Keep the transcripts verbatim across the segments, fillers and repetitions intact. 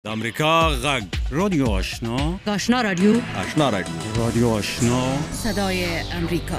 د امریکا غږ رادیو آشنا آشنا رادیو آشنا رادیو رادیو آشنا صدای امریکا.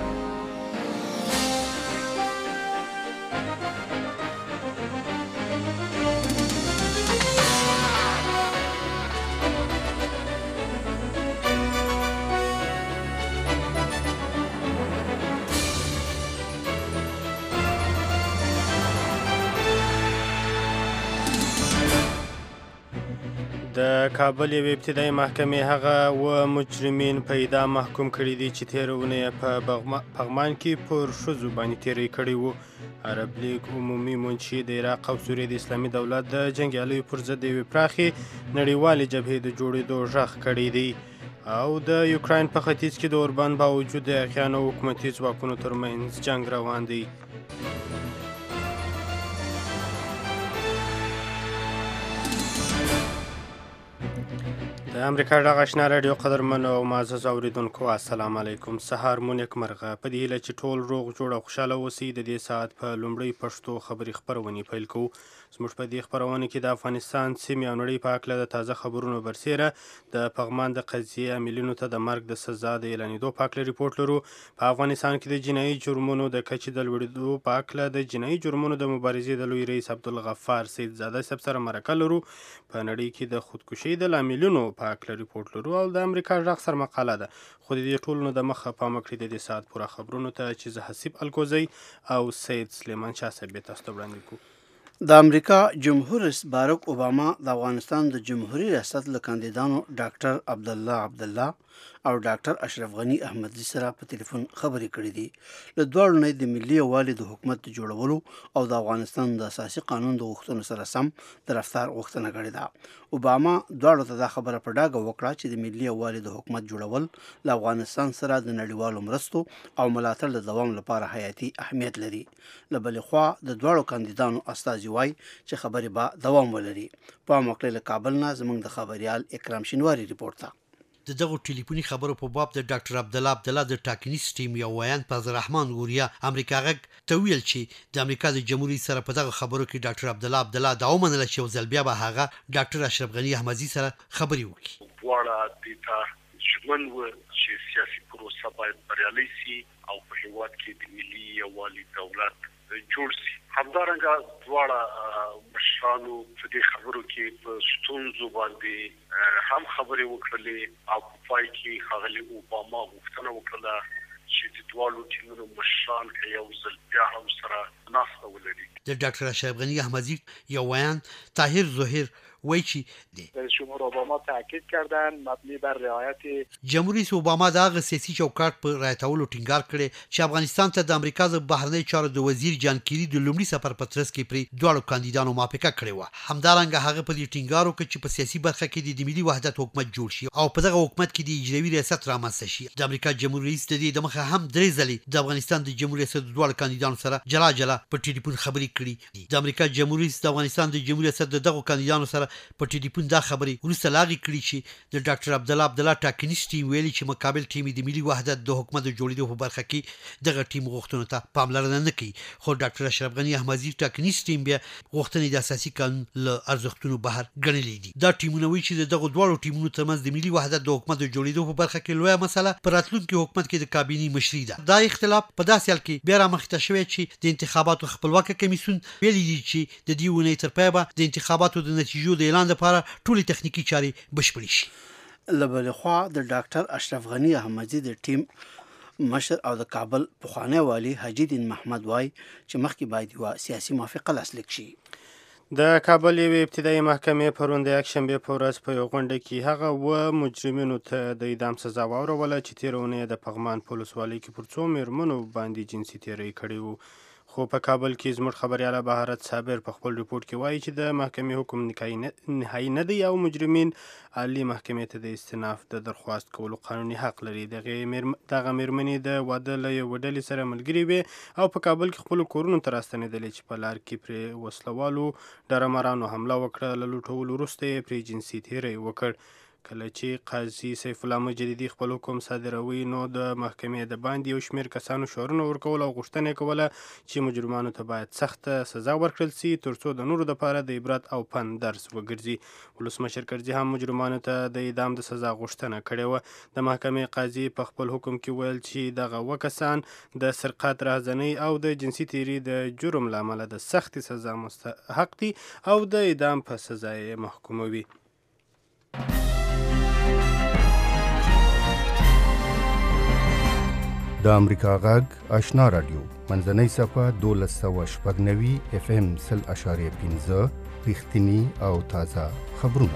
د کابل یوې ابتدایي محکمې هغه اووه مجرمین په اعدام محکوم کړي دي چې تېره اونۍ په پغمان کې پر ښځو باندې تېری کړی و. عرب لیګ عمومي منشي د عراق او سوریې د اسلامي دولت د جنګیالیو پر ضد د یوې پراخې نړیوالې جبهې د جوړېدو غږ کړی دی او د یوکراین په ختیځ کې د اوربان باوجود د اخیانو حکومتي ځواکونو ترمنځ جنګ روان دی. د امریکا غږ آشنا راډیو قدرمنو او معزز اوریدونکو السلام علیکم. سهار مو نیکمرغه. په دې هیله چې ټول روغ جوړ او خوشحاله اوسئ د دې ساعت په لومړۍ پښتو خبري خپرونې پیل کوو. زموږ په دې خپرونه کې د افغانستان سیمې او نړۍ په هکله د تازه خبرونو برسیره د پغمان د قضیې عاملینو ته د مرګ د سزا د اعلانېدو په هکله ریپورټ لرو. په افغانستان کې د جنایي جرمونو د کچې د لوړېدو په هکله د جنایي جرمونو د مبارزې د لوی رئیس عبدالغفار سیدزاده صاحب سره مرکه لرو. په نړۍ کې د خودکشۍ د لاملونو په هکله ریپورټ لرو او د امریکا غږ سره مقاله ده. خو د دې ټولو نه د مخه پام کړئ د دې ساعت پوره خبرونو ته چې زه حسیب الکوزی او سید سلیمان شاه صاحب تاسو ته وړاندې کوو. د امریکا جمهور رئیس باراک اوباما د افغانستان د جمهوریت ریاست له کاندیدانو ډاکټر عبدالله عبدالله او ډاکټر اشرف غنی احمدزي سره په ټلیفون خبرې کړې دي. له دواړو نه د ملي یووالي د حکومت د جوړولو او د افغانستان د اساسي قانون د غوښتنو سره سم د رفتار غوښتنه کړې ده. اوباما دواړو ته دا خبره په ډاګه وکړه چې د ملي یووالي د حکومت جوړول له افغانستان سره د نړیوالو مرستو او ملاتړ د دوام لپاره حیاتي اهمیت لري. له بلې خوا د دواړو کاندیدانو استازي وایي چې خبرې به دوام ولري. پام وکړئ له کابل نه زموږ د خبریال اکرام شینواری ریپورټ ته. د دغه ټلیفوني خبرو په باب د ډاکټر عبدالله عبدالله د ټاکنیز ټیم یو ویاند فضل رحمان غوریا امریکا غږ ته ویل چې د امریکا د جمهوریت سره په دغه خبرو کې ډاکټر عبدالله عبدالله دا ومنله چې یو ځل بیا به هغه ډاکټر اشرف غنی احمدزي سره خبرې وکړي. دواړه دې ته ژمن وو چې سیاسي پروسه باید بریالۍ سي او په هېواد کې د ملي یووالي دولت جوړ سي. همدارنګه دواړه مشرانو په دې خبرو کې په ستونزو باندې هم خبرې وکړلې او په پای کې ښاغلي اوباما غوښتنه وکړله چې د دواړو ټیمونو مشران یو ځل بیا هم سره ناسته ولري. د ډاکټر اشرف غنی احمدزي یو ویاند طاهر ظهیر وایي چې رئیس جمهور اوباما تاکید کردن مبنی بر رعایت جمهوریت رئیس اوباما د هغه سیاسي چوکاټ په رعایتولو ټینګار کړی چې افغانستان ته د امریکا د بهرنی چارو د وزیر جان کیری د لومړي سفر په ترڅ کې پرې دواړو کاندیدانو موافقه کړې وه. همدارنګه هغه په دې ټینګار وکړ چې په سیاسي برخه کې د ملي وحدت حکومت جوړ شي او په دغه حکومت کې د اجرایي ریاست رامنځته شي. د امریکا جمهور رئیس د دې د مخه هم درې ځلې د افغانستان د جمهور ریاست د دواړو کاندیدانو سره جلا جلا په ټلیفون خبرې کړي. د امریکا جمهور رئیس د افغانستان د جمهور ریاست د دغو کاندیدانو سره په ټلیفون دا خبرې وروسته لاغې کړي چې د ډاکټر عبدالله عبدالله ټاکنیز ټیم ویلي چې مقابل ټیم د ملي وحدت د حکومت د جوړېدو په برخه کې دغه ټیم غوښتنو ته پاملرنه نه کوي. خو ډاکټر اشرف غنی احمدزي ټاکنیز ټیم بیا غوښتنې د اساسي قانون له ارزښتونو بهر ګڼلې دي. دا ټیمونه وایي چې د دغو دواړو ټیمونو ترمنځ د ملي وحدت د حکومت د جوړېدو په برخه کې لویه مسله په راتلونکي حکومت کې د کابینې مشري ده. دا اختلاف په داسې حال کې بیا رامخته شوی چې د انتخاباتو خپلواکه کمیسیون ویلي دي چې د دې اونۍ تر پایه به د انتخاباتو د نتیجو د اعلان لپاره ټولې تخنیکي چارې بشپړې شي. له بلې خوا د ډاکټر اشرف غنی احمدزي د ټیم مشر او د کابل پخوانی والي حاجي دین محمد وای چې مخکې باید یوه سیاسي موافقه لاسلیک شي. د کابل یوې ابتدایي محکمې پرون د یکشنبې په ورځ په یوه غونډه کې هغه اووه مجرمینو ته د اعدام سزا واوروله چې تېره اونۍ د پغمان په ولسوالۍ کې پر څو میرمنو باندې جنسي تېری کړی و. خو په کابل کې زموږ خبریاله بهارت صابر په خپل ریپورټ کې وایي چې د محکمې حکم نهایي نه دی او مجرمین عالی محکمې ته د استئناف د درخواست کولو قانوني حق لري. دغه میرمنې د واده له یوې ډلې سره ملګرې وې او په کابل کې خپلو کورونو ته راستنېدلې چې په لار کې پرې وسله والو ډرامرانو حمله وکړه. له لوټولو وروسته یې پرې جنسي تېری وکړ. کله چې قاضي سیف الله مجددي خپل حکم صادروي نو د محکمې د باندې یو شمېر کسانو شعارونه ورکول او غوښتنه کوله چې مجرمانو ته باید سخته سزا ورکړل سي ترڅو د نورو دپاره د عبرت او پند درس وګرځي. ولسمشر کرزي هم مجرمانو ته د اعدام د سزا غوښتنه کړې وه. د محکمې قاضي په خپل حکم کې ویل چې دغه اووه کسان د سرقت، رهزنۍ او د جنسي تیري د جرم له امله د سختې سزا مستحق دي او د اعدام په سزا یې محکوموي. د امریکا غږ آشنا رادیو منځنۍ صفحه دولس سوه شپږ نوي اف ام سل اشاریه پنځه رښتیني او تازه خبرونه.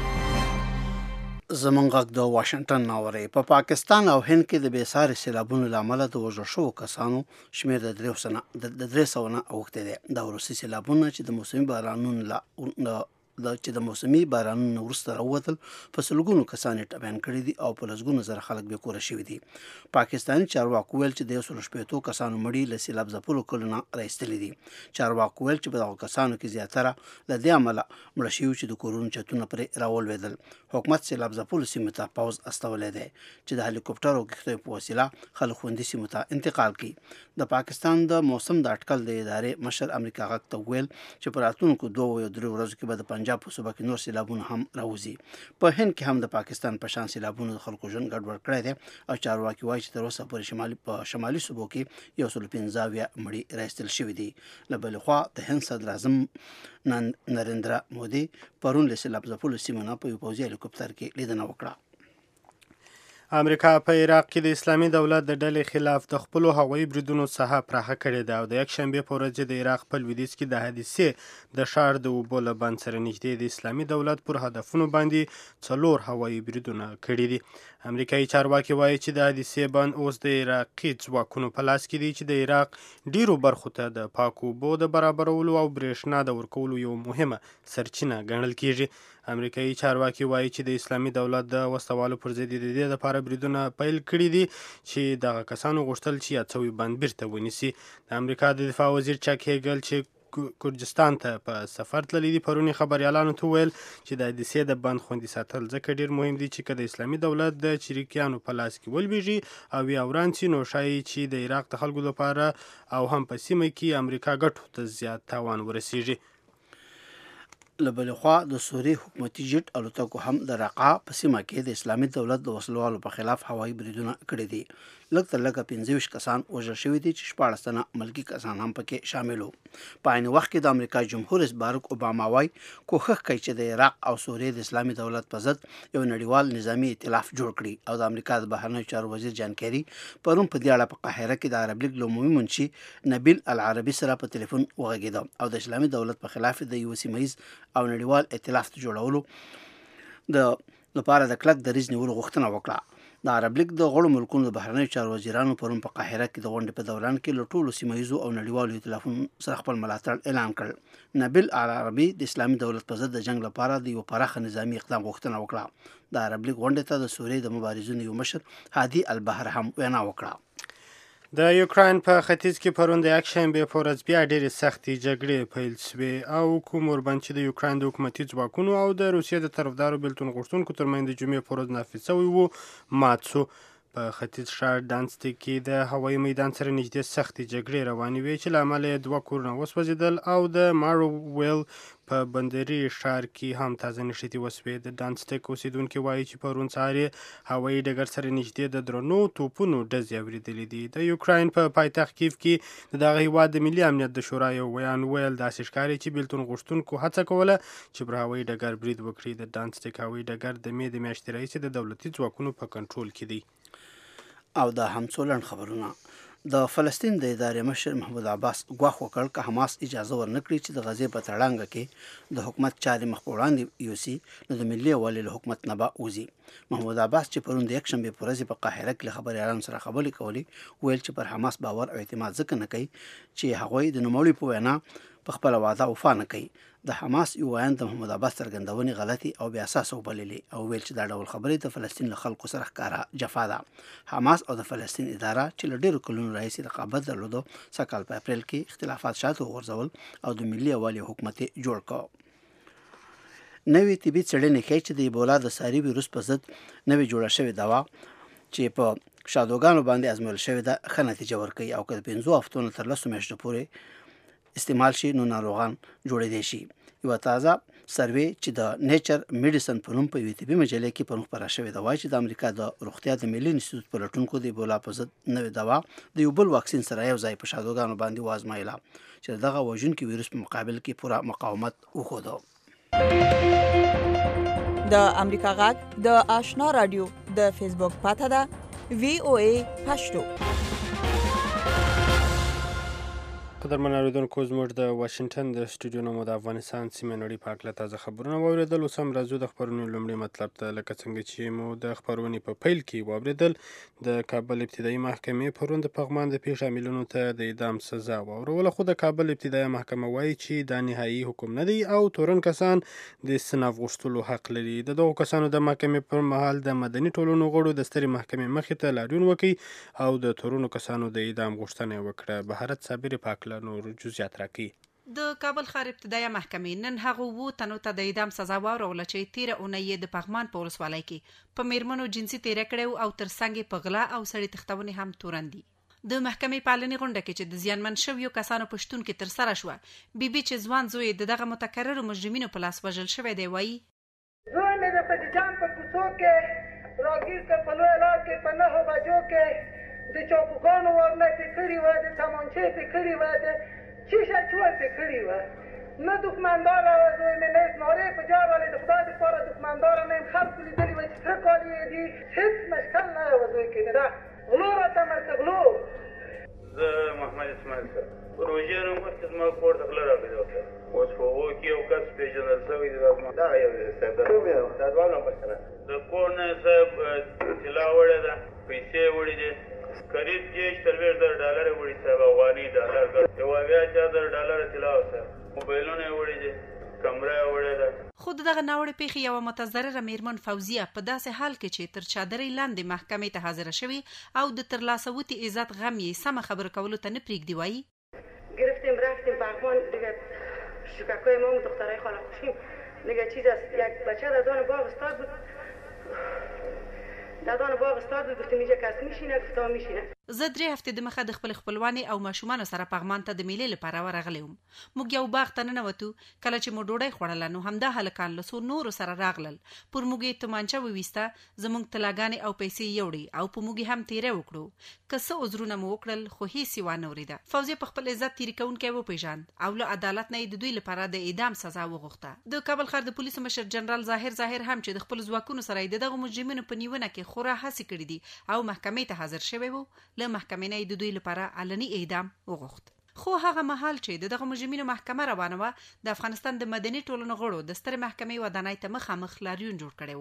زمونږ غږ د واشنگټن ناوري په پاکستان او هند کې د بېساري سیلابونو له امله د وژل شوو کسانو شمېر د درې سنه د درې سوه نه اوښتی دی. دا وروستي سیلابونه چې د موسمي بارانونو له د چې د موسمي بارانونو وروسته راووتل په سلګونو کسان یې ټپیان کړي دي او په لسګونو زره خلک بې کوره شوي دي. پاکستاني چارواکو ویل چې د یو سلو شپېتو کسانو مړي له سیلاب ځپلو کلو نه راایستلي دي. چارواکو ویل چې په دغو کسانو کې زیاتره له دې امله مړه شوي چې د کورونو چتونه پرې راولوېدل. حکومت سیلاب ځپلو سیمو ته پوځ استولی دی چې د هلیکوپټر او کښتیو په وسیله خلک خوندي سیمو ته انتقال کړي. د پاکستان د موسم د اټکل د ادارې مشر امریکا غږ ته ویل چې په راتلونکو دوو یا درې ورځو کې به د پنجاب په صوبه کې نور سیلابونه هم راوځي. په هند کې هم د پاکستان په شان سیلابونو د خلکو ژوند ګډوډ کړی دی او چارواکي وایي چې تر اوسه پورې شمالي په شمالي صوبو کې یو سلو پنځه اویا مړي راایستل شوي دي. له بلې خوا د هند صدر اعظم نریندرا مودي پرون له سیلاب ځپلو سیمو نه په یو پوځي هلیکوپټر کې لیدنه وکړه. امریکا په عراق کې د اسلامي دولت د ډلې خلاف د خپلو هوایي بریدونو ساحه پراخه کړې ده او د یکشنبې په ورځ د عراق په لویدیځ کې د حادثې د ښار د اوبو له بند سره نږدې د اسلامي دولت پر هدفونو باندې څلور هوایي بریدونه کړي دي. امریکایي چارواکي وایي چې د حادثې بند اوس د عراقي ځواکونو په لاس کې دی چې د عراق ډیرو برخو ته د پاکو اوبو د برابرولو او برېښنا د ورکولو یو مهمه سرچینه ګڼل کیږي. امریکایي چارواکي وایي چې د اسلامي دولت د وسوالو پر ضد د دې لپاره بریدونه پیل کړي دي چې دغه کسانو غوښتل چې یاد شوی بند بیرته ونیسي. د امریکا د دفاع وزیر چک هیګل چې کردستان ته په سفر تللی دي پرون خبریالانو ته ویل چې د حادثې د بند خوندي ساتل ځکه ډیر مهم دي چې که د اسلامي دولت د چریکیانو په لاس کې ولویږي او یا وران سي نو ښایي چې د عراق د خلکو لپاره او هم په سیمه کې امریکا ګټو ته زیات تاوان ورسیږي. له بلې خوا د سوریې حکومتي جټ الوتکو هم د رقا په سیمه کې د اسلامي دولت د وسلوالو په خلاف هوایي بریدونه کړي دي. لږ تر لږه پنځه ویشت کسان وژل شوي دي چې شپاړس تنه ملکي کسان هم پکې شامل وو. په عین وخت کې د امریکا جمهور رئیس باراک اوباما وایي کوښښ کوي چې د عراق او سوریې د اسلامي دولت په ضد یو نړیوال نظامي ائتلاف جوړ کړي او د امریکا د بهرنیو چارو وزیر جان کیری پرون په دې اړه په قاهره کې د عرب لیګ له عمومي منشي نبیل العربي سره په تلیفون وغږېده او د اسلامي دولت په خلاف د یو سیمه ییز او نړیوال ائتلاف جوړولو د لپاره د کلک دریځ نیولو غوښتنه وکړه. د عرب لیګ د غړو ملکونو د بهرنیو چارو وزیرانو پرون په قاهره کې د غونډې په دوران کې له ټولو سیمه ییزو او نړیوالو ائتلافونو سره خپل ملاتړ اعلان کړ. نبیل العربي د اسلامي دولت په ضد د جنگ لپاره د یو پراخه نظامي اقدام غوښتنه وکړه. د عرب لیګ غونډې ته د سوریې د مبارزینو یو مشر هادي البحر هم وینا وکړه. د یوکراین په ختیځ کې پرون د یکشنبې په ورځ بیا ډېرې سختې جګړې پیل شوې او کوم اوربند چې د یوکراین د حکومتي ځواکونو او د روسیې د طرفدارو بېلتون غوښتونکو ترمنځ د جمعې په ورځ نافذ شوی و مات شو. په ختیځ ښار دانسټک کې د هوایي میدان سره نږدې سختې جګړې روانې وې چې له امله یې دوه کورونه وسوځېدل او د ماروویل په بندري ښار کې هم تازه نښتې وسوې. د دانسټک اوسیدونکي وایي چې پرون سهار یې هوایي ډګر سره نږدې د درنو توپونو ډزې اورېدلې دي. د یوکراین په پایتخت کیف کې د دغه هیواد د ملي امنیت د شورا یو ویان ویل داسې ښکاري چې بېلتون غوښتونکو هڅه کوله چې پر هوایي ډګر برید وکړي. د دانسټک هوایي ډګر د مې د میاشتې راهیسې د دولتي ځواکونو په کنټرول کې دی. او دا هم څو لنډ خبرونه. د فلسطین د ادارې مشر محمود عباس ګواښ وکړ که حماس اجازه ورنه کړي چې د غزې په تړانګه کې د حکومت چارې مخ په وړاندې یوسي نو د ملي یووالي له حکومت نه به وځي. محمود عباس چې پرون د یکشنبې په ورځ په قاهره کې له خبریالانو سره خبرې کولې ویل چې پر حماس باور او اعتماد ځکه نه کوي چې هغوی د نوموړي په وینا په خپله وعده وفا نه کوي. د حماس یو ویان د محمود عباس څرګندونې غلطي او بې اساسه وبللې او ویل چې دا ډول خبرې د فلسطین له خلکو سره ښکاره جفا ده. حماس او د فلسطین اداره چې له ډېرو کلونو راهیسې رقابت درلودو سږ کال په اپریل کې اختلافات شاته وغورځول او د ملي یووالي حکومت یې جوړ کړ. نوې طبي څېړنې ښیي چې د ایبولا د ساري ویروس په ضد نوې جوړه شوې دوا چې په شادوګانو باندې ازمویل شوې ده ښه نتیجه ورکوي او که د پنځو هفتو نه تر لسو میاشتو پورې استعمال شي نو ناروغان جوړېدی شي. یوه تازه سروې چې د نیچر میډیسن په نوم په یوې طبي مجلې کې پرون خپره شوې ده وایي چې د امریکا د روغتیا د ملي انسټیټیوټ پلټونکو د ایبولا په ضد نوې دوا د یو بل واکسین سره یو ځای په شادوګانو باندې وازمایله چې دغه وژونکي ویروس په مقابل کې پوره مقاومت وښوده. د امریکا غږ د آشنا رادیو د فیسبوک پاته ده وی او ای پښتو. قدرمن اوریدونکو زموږ د واشنگټن د سټوډیو نه مو د افغانستان سیمې نړۍ په هکله تازه خبرونه واورېدل. اوس هم راځو د خبرونو لومړي مطلب ته. لکه څنګه چې مو د خبرونې په پیل کې واورېدل د کابل ابتدایي محکمې پرون د پغمان د پیښ عاملینو ته د اعدام سزا واوروله، خو د کابل ابتدایي محکمه وایي چې دا نهایي حکم نه دی او تورن کسان د استناف غوښتلو حق لري. د دغو کسانو د محکمې پر مهال د مدني ټولنو غړو د سترې محکمې مخې ته لاریون وکړي او د تورنو کسانو د اعدام غوښتنه وکړه. بهارت صابري پاکله نور جزئیات راکړي. د کابل ښار ابتدایي محکمې نن هغه وو تنو ته د اعدام سزا واوروله چې تیره اونۍ د پغمان په ولسوالۍ کې په میرمنو جنسي تیری کړی او تر څنګ په غلا او سړي تښتونې هم تورن دي. د محکمې پالنې غونډه کې چې د زیانمن شویو کسانو په شتون کې ترسره شوه، بیبي چې ځوان زوی د دغه متکررو مجرمینو په لاس وژل شوی دی وایي زوی مې د پدیجان په کوڅو کې راګیر کې په لوی لار کې په نهو بجو کې د چاقوګانو ورنه پې کړي وه، د تمانچې پې کړي وه، د چیشه چوه پې کړي وه. نه دښمنداره وه زوی مې، نه اسمارې په جار ولې د خدای دپاره دښمنداره نه یم. خلکو لیدلي وه چې سره کالي یې دي، هېڅ مشکل نه وه زوی کې مې ده غلو راته مړ غلو. زه محمد اسماعیل صاحب روژې نه مخکې زما کور ته غله راغلې وه. اوس په هغو کې یو کس پېژندل شوی دی، دغه یو دی صاحب، دا دواړه مشره د کور نه صاحب طلا وړې ده، پیسې وړې دي، قریب دېرش څلوېښت زره ډالره وړي صاحب، افغاني ډالر یو اویا اتیا زره ډالره طلا وه صاحب، موبایلونه یې وړي دي، کمره یې وړې ده. خو د دغه ناوړې پیښې یوه متضرره میرمن فوزیه په داسې حال کې چې تر چادرۍ لاندې محکمې ته حاضره شوې او د ترلاسه وتي عزت غم یې سمه خبره کولو ته نه پرېږدي وایي گرفتیم رفتیم بغمان دیگه شککای ما و دخترای خاله خوشیم دیگه چیز است. یک بچه در دان باغ استاد بود، در دان باغ استاد بود، گفتیم اینجا کس میشینه، گفتا میشینه. زه درې هفتې د مخه د خپل خپلوانې او ماشومانو سره پغمان ته د میلې لپاره ورغلی وم. موږ یو باغ ته ننوتو، کله چې مو ډوډۍ خوړله نو همدا هلکان له څو نورو سره راغلل، پر موږ یې تومانچه وویسته، زموږ طلاګانې او پیسې یوړې او په موږ هم تیری وکړو. که څه عذرونه مو وکړل خو هېڅ یې وانه اورېده. فوزیه په خپل عزت تیري کوونکی وپېژاند او له عدالت نه یې د دوی لپاره د اعدام سزا وغوښته. د کابل ښار د پولیسو مشر جنرال ظاهر ظاهر هم چې د خپل ځواکونو سره یې د دغو مجرمینو په نیونه کې خورا هڅې کړي دي او محکمې ته حاضر شوی و، له محکمې نه یې د دوی لپاره علني اعدام وغوښت. خو هغه مهال چې دغه مجرمینو محکمه روانه وه، د افغانستان د مدني ټولنو غړو د سترې محکمې ودانۍ ته مخامخ لاریون جوړ کړی و.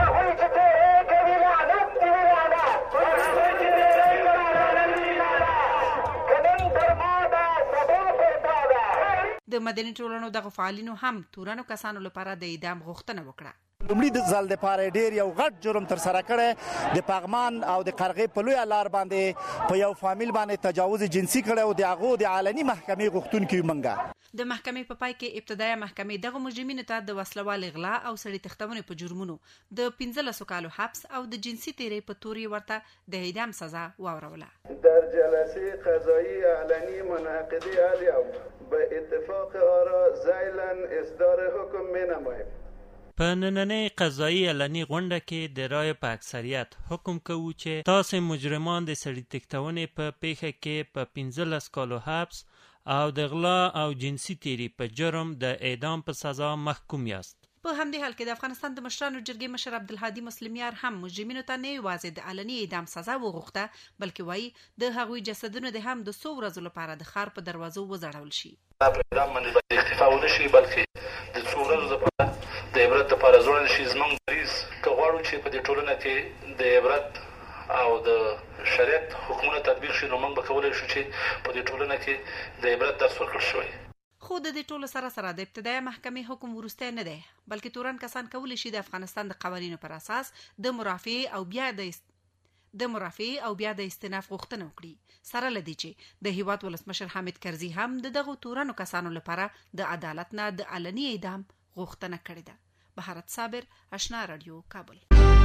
د مدني ټولنو دغه فعالینو هم تورنو کسانو لپاره د اعدام غوښتنه وکړه. لومړي د ځل دپاره ډېر یو غټ جرم ترسره کړی، د پغمان او د قرغې په لویه لار باندې په یو فامیل باندې تجاوز جنسي کړی او د هغو د علني محکمې غوښتونکي یو موږ. د محکمې په پای کې ابتدایي محکمې دغه مجرمینو ته د وسلوالې غلا او سړي تښتونې په جرمونو د پنځلسو کالو حبس او د جنسي تیرۍ په تور یې ورته د اعدام سزا واوروله. در جلسه قضایی علنی منعقده الیوم به اتفاق آرا ذیلا اصدار حکم می‌نماییم. په نننۍ قضایي علني غونډه کې د رایې په اکثریت حکم کوو چې تاسې مجرمان د سړي تښتونې په پیښه کې په پنځلس کالو حبس او د غلا او جنسي تیري په جرم د اعدام په سزا محکوم یاست. په همدې حال کې د افغانستان د مشرانو جرګې مشر عبدالهادي مسلمیار هم مجرمینو ته نه یوازې د علني اعدام سزا وغوښته، بلکې وایي د هغوی جسدونه د هم د څو ورځو لپاره د ښار په دروازو وځړول شي. په اعدام باندې باید اکتفا ونه شي، بلکې د څو ورځو لپاره د عبرت لپاره ځوړل شي. زموږ دریځ که غواړو چې په دې ټولنه کې د عبرت او د شریعت حکمونه تطبیق شي، نو موږ به کولی شو چې په دې ټولنه کې د عبرت درس ورکړل شوی. خو د دې ټولو سره سره د ابتدایي محکمې حکم وروستی نه دی، بلکې تورن کسان کولی شي د افغانستان د قوانینو پر اساس د مرافعې او بیا د است... د مرافعې او بیا د استئناف غوښتنه وکړي، سره له دې چې د هیواد ولسمشر حامد کرزي هم د دغو تورنو کسانو لپاره د عدالت نه د علني اعدام غوښتنه کړې ده. بهارت صابر، آشنا رادیو کابل.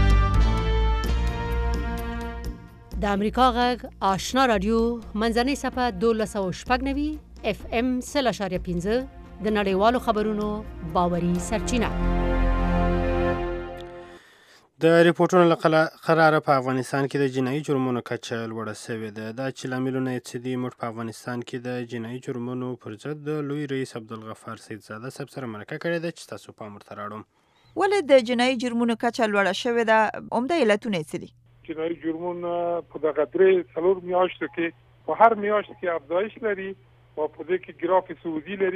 د امریکا غږ آشنا رادیو منځنۍ صفحه دولس او شپږ نوي اف ام سل اشاریه پنځه د نړیوالو خبرونو باوري سرچینه. د ریپورتونو له قراره په افغانستان کې د جنایي جرمونو کچه لوړه شوې ده. دا چې لاملونه یې څه دي، موږ په افغانستان کې د جنایي جرمونو پر ضد د لوی رئیس عبدالغفار سیدزاده صاحب سره مرکه کړې ده چې تاسو پام ورته راوړم. ولې د جنایي جرمونو کچه لوړه شوې ده؟ عمده علتونه یې څه دي؟ جنایي جرمونه په دغه درې څلور میاشتو کې په هر میاشت کې افزایش لري او په دې کې ګراف سعودي لري.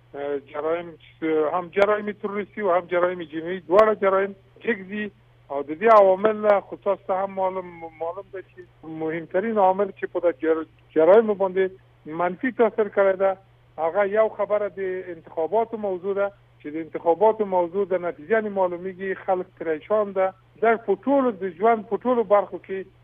جرایم هم جرایم تروریستي او هم جرایم جنایي دواړه جرایم جګزي او د دې عوامل خصوصا هم معلوم معلوم دي چې مهمترین عامل چې په دغه جرایم باندې منفي تاثیر کړی ده هغه یو خبره د انتخاباتو موضوع ده چې د انتخاباتو موضوع د نتیجې نه معلومیږي، خلک پریشان ده. دا په ټولو د ژوند په ټولو برخو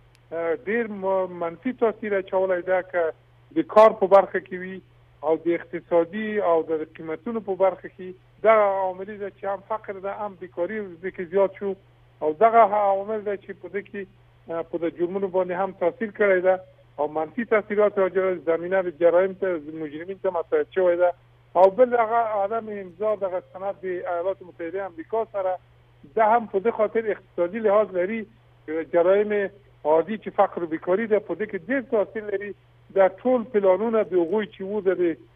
کې ډیر منفي تاثیر اچولی ده، که د کار په برخه کې وي او د اقتصادي او د قیمتونو په برخه کې. دا عوامل ده چې هم فقر ده هم بیکاري ځکه زیات شو او دغه عوامل ده چې په دې کې په د جرمونو باندې هم تاثیر کړی ده او منفي تاثیرات راجع زمینه د جرایم ته مجرمین ته مساعد شوی ده. او بل هغه عدم امضا دغه سند د ایالات متحده آمریکا سره ده هم په دې خاطر اقتصادي لحاظ لري. جرایم عادي چې فقر و بیکاری ده په دې کې ډېر تاثیر لري. دا ټول پلانونه د هغوی چې وو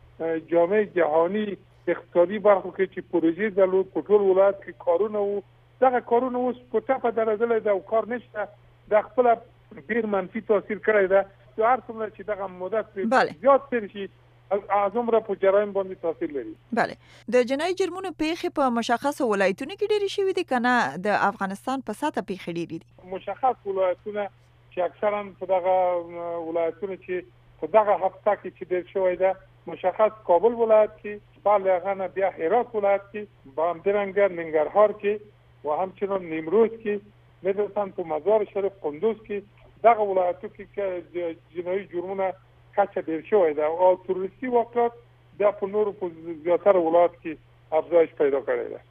د جامعه جهاني اقتصادي برخو کې چې پروژې درلود په ټول ولایت کې کارونه وو، دغه کارونه اوس په ټپه درېدلی ده او کار نشته. د خپله ډېر منفي تاثیر کړی ده. هر څومره چې دغه مدت زیات تېر شي اعظم را په جرایم باندې تاثیر لري. بله، د جنایي جرمونو پیښې په مشخصو ولایتونو کې ډېرې شوي دي که نه د افغانستان په سطح پیښې ډېرې دي؟ مشخص ولایتونه چې اکثرا په دغه ولایتونو چې په دغه هفته کې چې ډېر شوی ده، مشخص کابل ولایت کې، بعد هغه نه بیا هرات ولایت کې، همدارنګه ننګرهار کې و همچنان نیمروز کې، مدرسان په مزار شریف قندوز کې، دغه ولایتو کې جنایي جرمونه کچه ډیر شوی ده او تروریستي واقعات د په نورو په زیاتره ولایت کې افزایش پیدا کړی ده.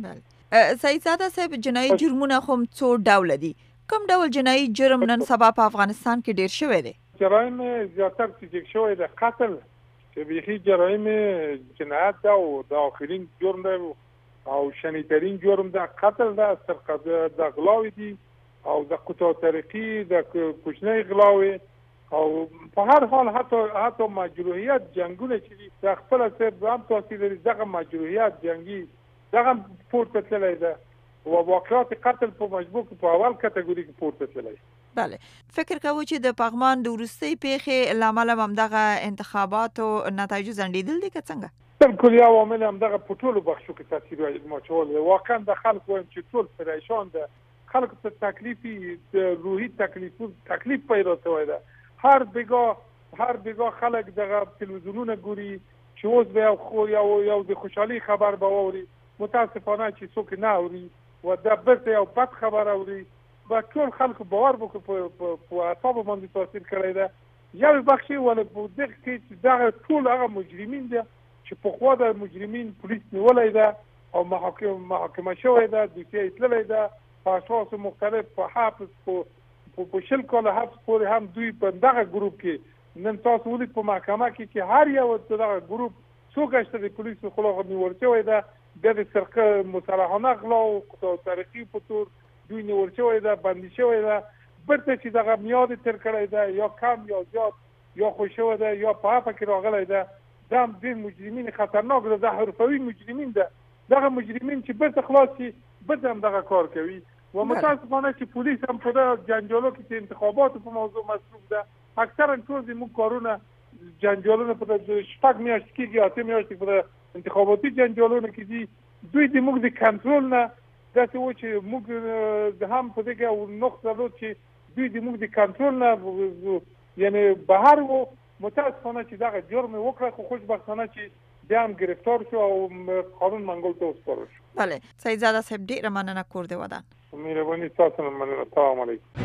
بله، سیدزاده صاحب، جنایي جرمونه خو څو ډوله دي؟ کوم ډول جنایي جرم نن سبا په افغانستان کې ډیر شوی دی؟ جرایم زیاتره چې شوی ده قتل چې بیخي جرایم جنایت ده او د آخرین جرم ده او شنیدترین جرم ده قتل ده، سرقه د غلاوې دي او د قطع طریقي د کوچنۍ غلاوې او په هر حال حتی حتی مجروحیت جنگونه چې دي د خپل سر هم تاثیر لري. دغه مجروحیت جنگي دغه پورته تللی ده او واقعات قتل په مجبور په اول کټګوري کې پورته تللی. بله، فکر کوو چې د پغمان د وروستۍ پیښې له امله همدغه انتخاباتو نتایجو ځنډېدل دي که څنګه؟ بالکل، یو عامل همدغه په ټولو بخشو کې تاثیر واچولی دی. واقعا د خلک وایم چې ټول پریشان ده، خلکو ته تکلیفي د روحي تکلیف تکلیف پیدا شوی ده. هر بگاه هر بگاه خلک دغه تلویزیونونه ګوري چې اوس به یو یو یو د خوشحالي خبر به واوري، متاسفانه چې څوک نه اوري و دا بیرته یو بد خبر اوري. به ټول خلکو باور وکړي په اعصابو باندې تاثیر کړی ده. یو بخش یې ولې په دغه کې چې دغه ټول هغه مجرمین دي چې پخوا د مجرمین پولیس نیولی ده او محاکمه شوی ده، دوسیه یې تللی ده په اشخاصو مختلف په حبس په په شل کاله حبس پورې هم دوی په دغه ګروپ کې نن تاسو ولید په محکمه کې چې هر یو دغه ګروپ څو کسته د پولیسو خوا نیول شوی ده. بیا د سرقه مسلحانه غلا او قطع طریقي په تور دوی نیول شوی ده، بندي شوی ده. بیرته چې دغه میاد تیر کړی ده یا کم یا زیات یا خوش شوی ده یا په هغه کې راغلی ده، دا هم ډېر مجرمین خطرناک ده. دا حرفوي مجرمین ده. دغه مجرمین چې بیرته خلاص شي بیرته هم دغه کار کوي و متاسفانه چې پولیس هم په دغه جنجالو کې چې انتخاباتو په موضوع مصروف ده. اکثرا ټول زموږ کارونه جنجالونه په شپږ میاشتې کېږي، اته میاشتې په انتخاباتي جنجالونو کې دي. دوی د موږ د کنټرول نه داسې و چې موږ هم په دې کې یو نقص درلود چې دوی د موږ د کنټرول نه یعنې بهر و. متاسفانه چې دغه جرم یې وکړه، خو خوشبختانه چې بیا هم گرفتار شو او قانون منګول ته وسپارل شو. بله، سیدزاده صاحب ډېره مننه، کور دې ودان. مهرباني ستاسو نه مننه. السلام علیکم.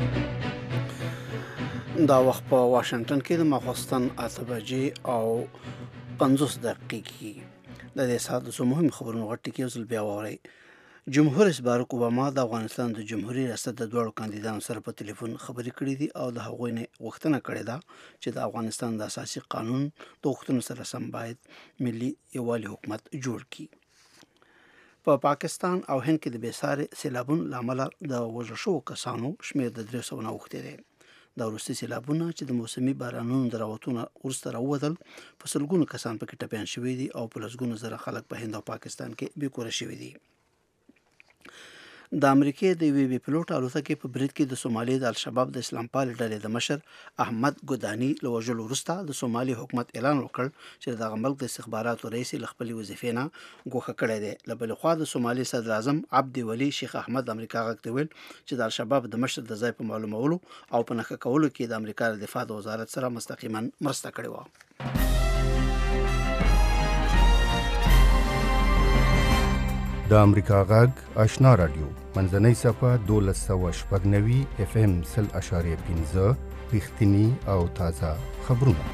دا وخت په واشنگټن کې د ماخوستن اته بجې او پنځوس دقیقې د دې ساعت څو مهم خبرونه غټ کې اوس بیا ووري. جمهور رئیس باراک اوباما د افغانستان د جمهوریت ریاست د دوړو کاندیدانو سره په ټلیفون خبرې کړې دي او د هغوی نه غوښتنه کړې ده چې د افغانستان د اساسي قانون د غوښتنو سره سم باید ملي یووالي حکومت جوړ کړي. په پا پاکستان او هند کې د بېساري سیلابونو له امله د وژل شوو کسانو شمېر د درې سوو نه اوښتی دی. دا وروستي سیلابونه چې د موسمي بارانونو د راوتونه وروسته راووتل په سلګونو کسان پکې ټپیان شوي دي او په لسګونو زره خلک په هند او پاکستان کې بېکوره شوي دي. د امریکې د یوې بې پیلوټه الوتکې په برید کې د سومالي د الشباب د اسلام پالې ډلې د مشر احمد ګوداني له وژلو وروسته د سومالي حکومت اعلان وکړ چې دغه ملک د استخباراتو رئیس له خپلې وظیفې نه ګوښه کړی دی. له بلې خوا د سومالي صدر اعظم عبدي ولي شیخ احمد امریکا غږ ته ویل چې د الشباب د مشر د ځای په معلومولو او په نښه کولو کې د امریکا د دفاع د وزارت سره مستقیما مرسته کړې وه. د امریکا غږ آشنا رادیو منځنۍ صفه دولس سوه شپږ نوي اف ام سل اشاریه پنځه رښتیني او تازه خبرونه.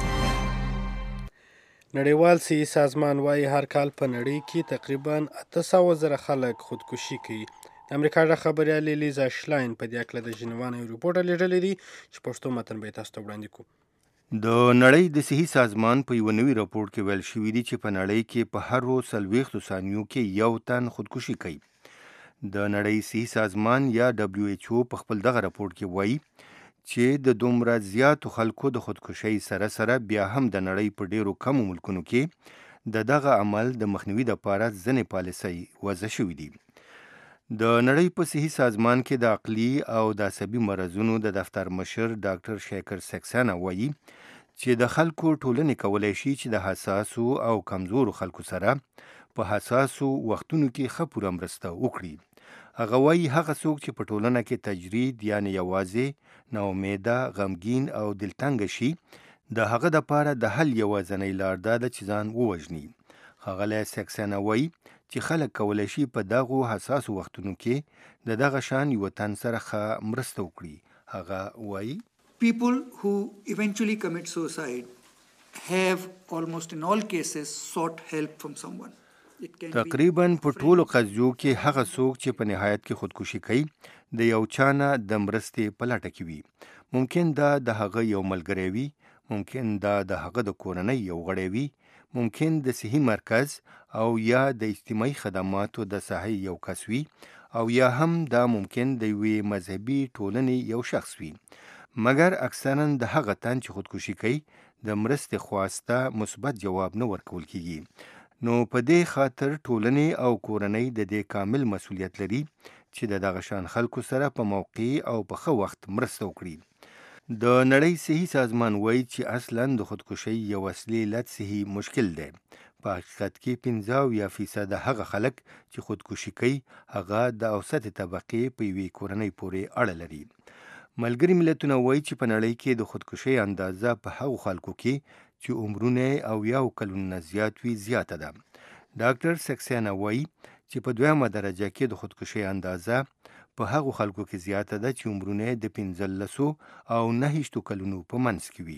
نړیوال صحي سازمان وايي هر کال په نړۍ کې تقریبا اته سوه زره خلک خودکشي کوي. د امریکا د خبریالې لیزا شلاین په دې اړه د ژنیوا نه ریپورټ لیدلی دی چې پښتو متن به تاسو ته وړاندې کوو. د نړۍ د صحي سازمان په یو نوي راپور کې ویل شوي دي چې په نړۍ کې په هر ورځ څلوېښتو ثانیو کې یو تن خودکشي کوي. د نړۍ صحي سازمان یا دبلیو ایچ او په خپل دغه راپور کې وایي چې د دومره زیاتو خلکو د خودکشۍ سره سره بیا هم د نړۍ په ډیرو کمو ملکونو کې د دغه عمل د مخنیوي لپاره ځینې پالیسۍ وضع شوي دي. د نړۍ په صحي سازمان کې د عقلي او د عصبي مرضونو د دفتر مشر ډاکټر شیکر سکسانا وایي چې د خلکو ټولنې کولی شي چې د حساسو او کمزورو خلکو سره په حساسو وختونو کې ښه پوره مرسته وکړي. هغه وایي هغه څوک چې په ټولنه کې تجرید یعنی یوازې ناامیده غمګین او دلتنګه شي د هغه دپاره د حل یوازینۍ لار دا ده چې ځان ووژني. ښاغلی سکسانا وایي چې خلک کولی شي په دغو حساسو وختونو کې د دغه شان یو تن سره ښه مرسته وکړي. هغه وایي People who eventually commit suicide have almost in all cases sought help from someone. تقریبا په ټولو قضیو کې هغه څوک چې په نهایت کې خودکشي کوي د یو چا نه د مرستې په لټه کې وي. ممکن دا د هغه یو ملګری وي، ممکن دا د هغه د کورنۍ یو غړی وي، ممکن د صحي مرکز او یا د اجتماعي خدماتو د ساحې یو کس وي، او یا هم دا ممکن د یوې مذهبي ټولنې یو شخص وي. مګر اکثرا د هغه تن چې خودکشي کوي د مرستې خواسته مثبت جواب نه ورکول کیږي. نو په دې خاطر ټولنې او کورنۍ د دې کامل مسؤلیت لري چې د دغه شان خلکو سره په موقع او په ښه وخت مرسته وکړي. د نړۍ صحي سازمان وایي چې اصلا د خودکشۍ یو اصلي علت صحي مشکل دی. په حقیقت کې پنځه اویا فیصده هغه خلک چې خودکشي کوي هغه د اوسط طبقې په یوې کورنۍ پورې اړه لري. ملګري ملتونه وایي چې په نړۍ کې د خودکشۍ اندازه په هغو خلکو کې چې عمرونه اویاو کلونو نه زیات وي زیاته ده. ډاکټر سکسانا وایي چې په دویمه درجه کې د خودکشۍ اندازه په هغو خلکو کې زیاته ده چې عمرونه د پنځلسو او نهشتو کلونو په منځ کې وي.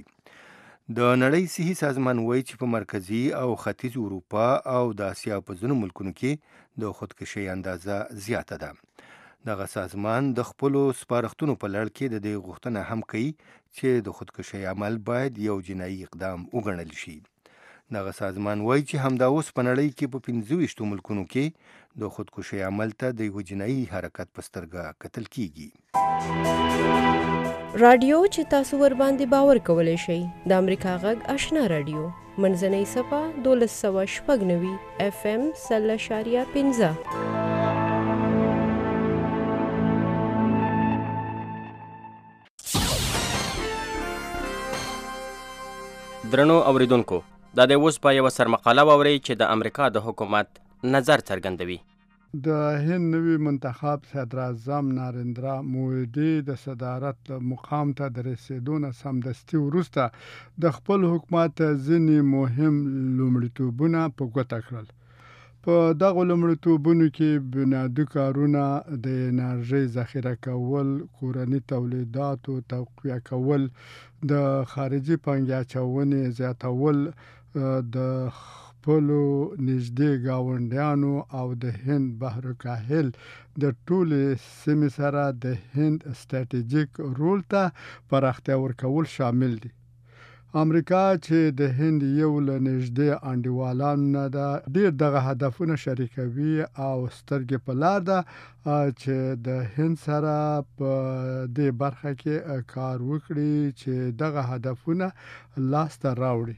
د نړۍ صحي سازمان وایي چې په مرکزي او ختیځ اروپا او د اسیا په ځینو ملکونو کې د خودکشۍ اندازه زیاته ده. دغه سازمان د خپلو سپارښتنو په لړ کې د دې غوښتنه هم کوي چې د خودکشۍ عمل باید یو جنایي اقدام وګڼل شي. دغه سازمان وایي چې همدا اوس په نړۍ کې په پنځه ویشتو ملکونو کې د خودکشۍ عمل ته د یو جنایي حرکت په سترګه کتل کیږي. رادیو چې تاسو ور باندې باور کولی شئ د امریکا غږ آشنا رادیو منځنۍ صفه دولس سوه شپږ نوي اف ام سل اشاریه پنځه. درنو اوریدونکو دا د اوس په یو سرمقاله واوري چې د امریکا د حکومت نظر څرګندوي. د هند نوی منتخب صدر اعظم ناریندرا مودي د صدارت مقام ته د رسیدو نه سمدستي وروسته د خپل حکومت ځینې مهم لومړیتوبونه په ګوته کړل. په دغه لومړیتوبونو کې بنیادي کارونه د انرژۍ ذخیره کول، کورني تولیداتو تقویه کول، د خارجي پانګې اچونې زیاتول، د خپلو نږدې ګاونډیانو او د هند بحر الکاهل د ټولې سیمې سره د هند ستراتیژیک رول ته پراختیا ورکول شامل دي. امریکا چې د هند یو له نږدې انډیوالانو نه ده ډېر دغه هدفونه شریکوي او سترګې په لار ده چې د هند سره په دې برخه کې کار وکړي چې دغه هدفونه لاسته راوړي.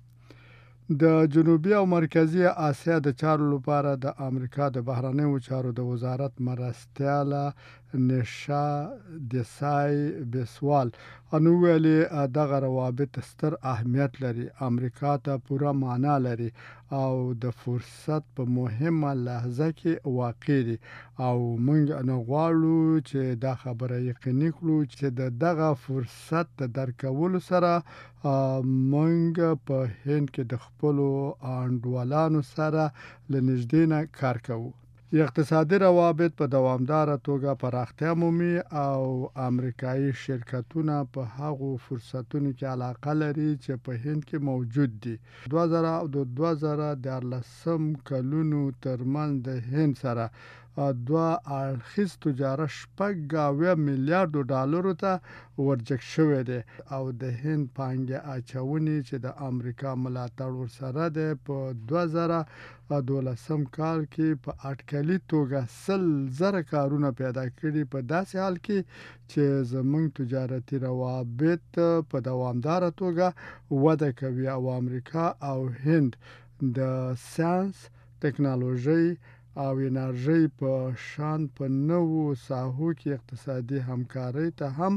د جنوبي او مرکزی اسیا د چارو لپاره د امریکا د بهرنیو چارو د وزارت مرستیاله نشا دیسای بسوال انو ویلي دغه روابط ستر اهمیت لري، امریکا ته پوره معنا لري او د فرصت په مهمه لحظه کې واقع دي او موږ نه غواړو چې دا خبره یقیني کړو چې د دغه فرصت د درکولو سره موږ په هند کې د خپلو انډوالانو سره له نږدې نه کار کوو. اقتصادي روابط په دوامداره توګه پراختیا مومي او امریکایي شرکتونه په هغو فرصتونو کې علاقه لري چې په هند کې موجود دي. دوه زره او دوه زره دیارلسم کلونو ترمنځ د هند سره دوه اړخیز تجارت شپږ اویا میلیارډو ډالرو ته ورجګ شوی دی او د هند پانګې اچونې چې د امریکا ملاتړ ورسره دی په دوه زره دولسم کال کې په اټکلي توګه سل زره کارونه پیدا کړي، په داسې حال کې چې زموږ تجارتي روابط په دوامداره توګه وده کوي او امریکا او هند د ساينس، ټکنالوژي او انرژي په شان په نوو ساحو کې اقتصادي همکارۍ ته هم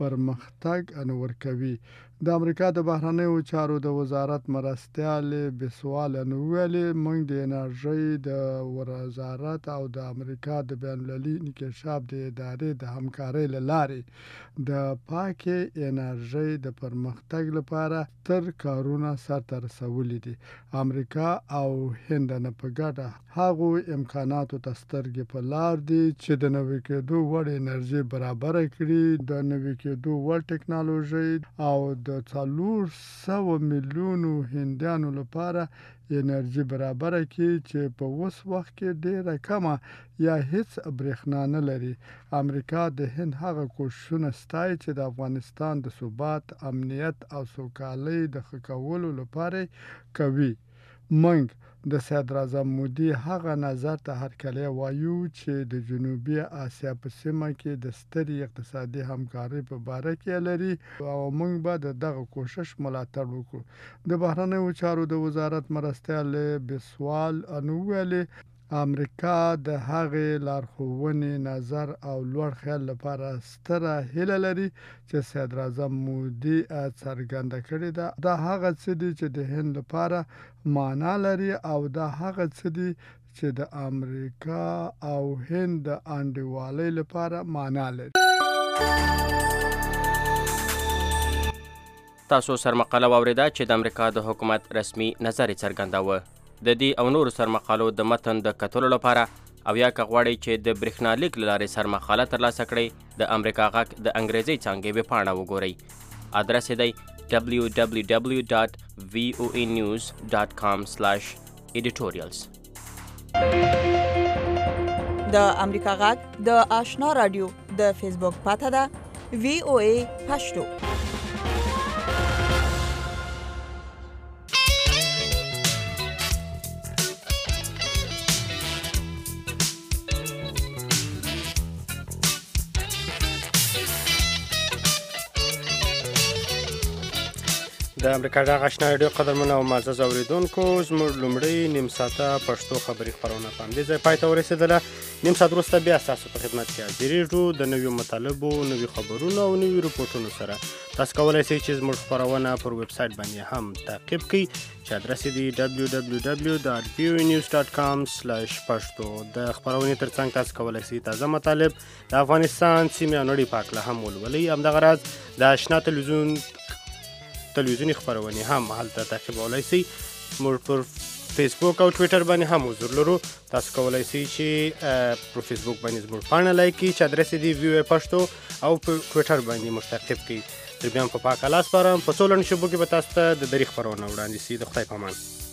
پرمختګ انور کوي. د امریکا د بهرنیو چارو د وزارت مرستیال بسوال انویلي موږ د انرژي د وزارت او د امریکا د بین المللي انکشاف د ادارې د همکارۍ له لارې د پاکې انرژي د پرمختګ لپاره تر کارونه سرته رسولي دي. امریکا او هند نه په ګډه هغو امکاناتو ته سترګې په لار دي چې د نوي کېدو وړ انرژي برابر کړي، د نوي کېدو وړ ټکنالوژي او د څلور سوه میلیونو هندیانو لپاره انرژي برابر کړي چې په اوس وخت کې ډیره کمه یا هیڅ برېښنا نه لري. امریکا د هند هغه کوششونه ستایي چې د افغانستان د ثبات، امنیت او سوکالۍ د ښه کولو لپاره کوي. موږ د صدراعظم مودي هغه نظر ته هرکلی وایو چې د جنوبي اسیا په سیمه کې د سترې اقتصادي همکارۍ په باره کې لري او موږ به د دغه کوشش ملاتړ وکړو. د بهرنیو چارو د وزارت مرستیال بسوال انویلي امریکا د هغې لارښوونې، نظر او لوړ خیال لپاره ستره هیله لري چې صدراعظم مودي څرګنده کړې ده. دا هغه څه دي چې د هند لپاره معنا لري او دا هغه څه دي چې د امریکا او هند د انډیوالۍ لپاره معنا لري. تاسو سرمقاله واوریده چې د امریکا د حکومت رسمي نظر څرګنداوه. د دې او نورو سرمقالو د متن د کتلو لپاره او یا که غواړئ چې د برېښنالیک له لارې سرمقاله ترلاسه کړئ د امریکا غږ د انګریزي څانګې ویبپاڼه وګورئ. ادرس یې دی دبلیو دبلیو دبلیو ډاټ وی او ای نیوز ډاټ کام سلاش ایډیټوریالز. د امریکا غږ د آشنا رادیو د فیسبوک پاته ده وی او ای پښتو. د امریکا غږ آشنا رادیو قدرمنو او معزز اوریدونکو، زموږ لومړی نیم ساعته پښتو خبري خپرونه په همدې ځای پای ته ورسېدله. نیم ساعت وروسته بیا ستاسو په خدمت کې حاضرېږو د نویو مطالبو، نوي خبرونو او نوي رپورټونو سره. تاسو کولی شئ چې زموږ خپرونه پر ویبسایټ باندې هم تعقیب کړئ چې ادرس یې دی دبلیو دبلیو دبلیو ډاټ وی او ای نیوز ډاټ کام سلاش پښتو. د خپرونې ترڅنګ تاسو کولی شئ تازه مطالب د افغانستان، سیمې او نړۍ په هکله هم ولولئ. همدغه راز د آشنا تلویزیون تلویزیونی خبرونه هم هلته تعقیبولی شئ. موږ پر فیسبوک او ټویټر باندې هم حضور لرو. تاسو کولی شئ چې پر فیسبوک باندې زموږ پاڼه لایک کړئ چې ادرس یې دی وی او ای پښتو او پر ټویټر باندې موږ تعقیب کړئ. تر بیا هم په پاک الله سپارم. په څو لنډو شېبو کې به تاسو ته د دري خپرونه وړاندې شي. د خدای په امان.